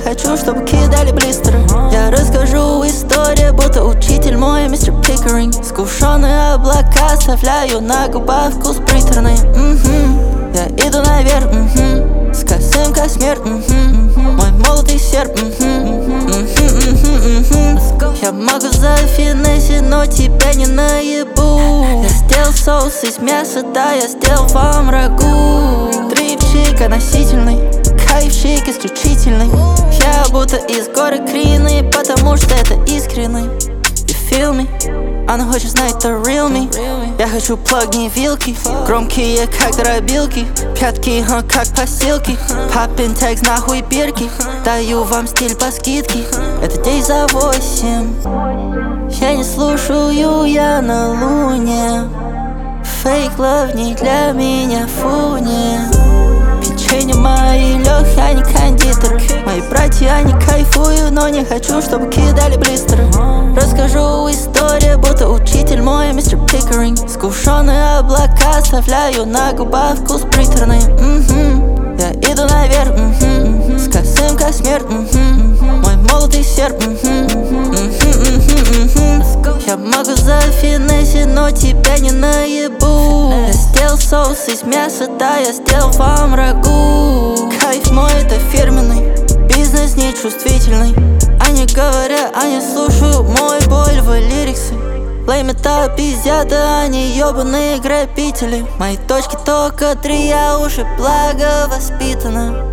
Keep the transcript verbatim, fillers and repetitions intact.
хочу, чтобы кидали блистеры. Я расскажу историю, будто учитель мой мистер Пикеринг. Скушенные облака оставляю на губах вкус приторный. М-м-м. Я иду наверх, м-м. С косым как смерть, м-м. Мой молотый серп, м-м. М-м-м-м-м. Я могу зафинесить, но тебя не наебу. Я сделал соус из мяса, да, я сделал вам рагу. Трипчик относительный, кайфчик исключительный. Я будто из горы Крины, потому что это искренний. You feel me? Она хочет знать the real me. Я хочу плаг, не вилки. Громкие, как дробилки. Пятки, ха, как постилки. Папин текст, нахуй бирки. Даю вам стиль по скидке. Это день за восемь. Я не слушаю, я на луне. Fake love не для меня, фу, не. Печенье мои лёг, я не кондитер. Мои братья, они кайфую, но не хочу, чтобы кидали блистеры. Расскажу историю, будто учитель мой мистер Пикеринг. Скушенные облака оставляю на губах вкус приторный. М-м-м. Я иду наверх, м-м-м. С косым как смерть, м-м-м. Мой молотый серп, м-м-м. М-м-м-м-м. Я могу зафинесить, но тебя не наебу. Я сделал соус из мяса, да, я сделал вам рагу. Кайф мой это фирменный, бизнес нечувствительный. Они говорят, они слушают мой болевой лириксы. Лейм это пиздят, да они ёбаные грабители. Мои точки только три, я уже благовоспитана.